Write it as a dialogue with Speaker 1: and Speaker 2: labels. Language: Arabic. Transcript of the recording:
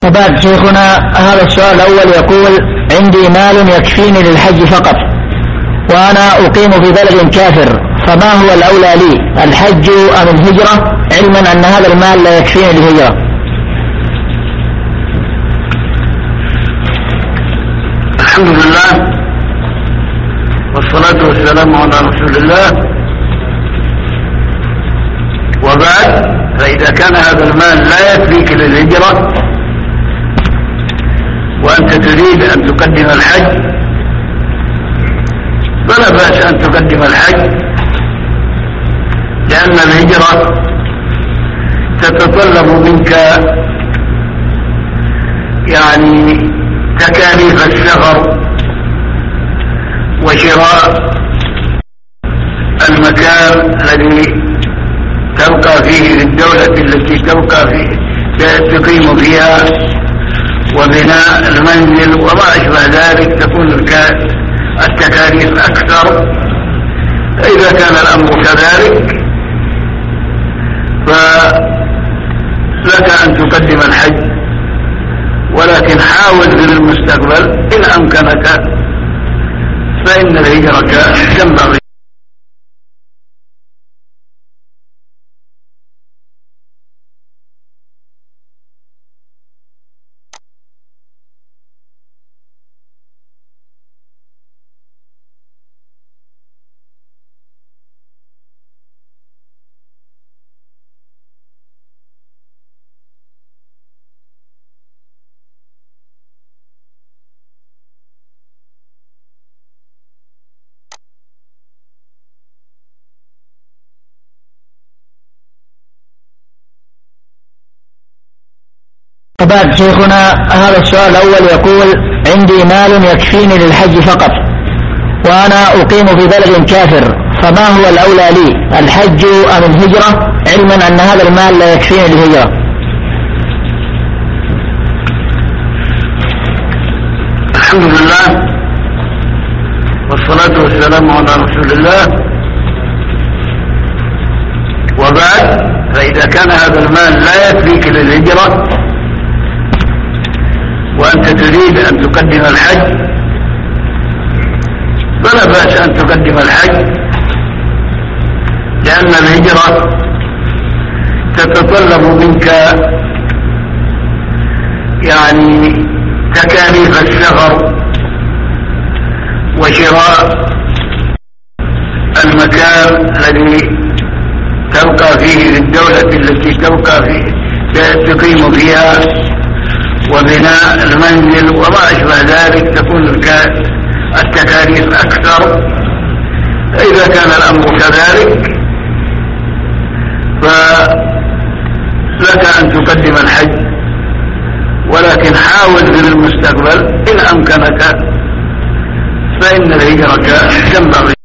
Speaker 1: وبعد شيخنا، هذا السؤال الأول يقول: عندي مال يكفيني للحج فقط، وأنا أقيم في بلد كافر، فما هو الأولى لي، الحج أم الهجرة، علما أن هذا المال لا يكفيني للهجرة؟
Speaker 2: الحمد لله والصلاة والسلام على رسول الله، وبعد، فإذا كان هذا المال لا يكفيك للهجرة وأنت تريد أن تقدم الحج فلا بأس أن تقدم الحج، لأن الهجرة تتطلب منك تكاليف السفر وشراء المكان الذي تبقى فيه للدولة التي تبقى فيه تقيم فيها، وبناء المنزل وما أشبه ذلك، تكون التكاليف أكثر. فإذا كان الأمر كذلك فلك أن تقدم الحج، ولكن حاول في المستقبل إن أمكنك فإن الهجرة تنبغي.
Speaker 1: وبعد شيخنا، هذا السؤال الأول يقول: عندي مال يكفيني للحج فقط، وأنا أقيم في بلد كافر، فما هو الأولى لي، الحج أم الهجرة، علما أن هذا المال لا يكفيني للهجرة؟
Speaker 2: الحمد لله والصلاة والسلام على رسول الله، وبعد، فإذا كان هذا المال لا يكفيك للهجرة وأنت تريد أن تقدم الحج فلا بأس أن تقدم الحج، لأن الهجرة تتطلب منك تكاليف السفر وشراء المكان الذي تبقى فيه للدولة التي تبقى فيه تقيم فيها، وبناء المنزل وما أشبه ذلك، تكون التكاليف أكثر. فإذا كان الأمر كذلك فلك أن تقدم الحج، ولكن حاول في المستقبل إن أمكنك فإن الهجرة تنبغي.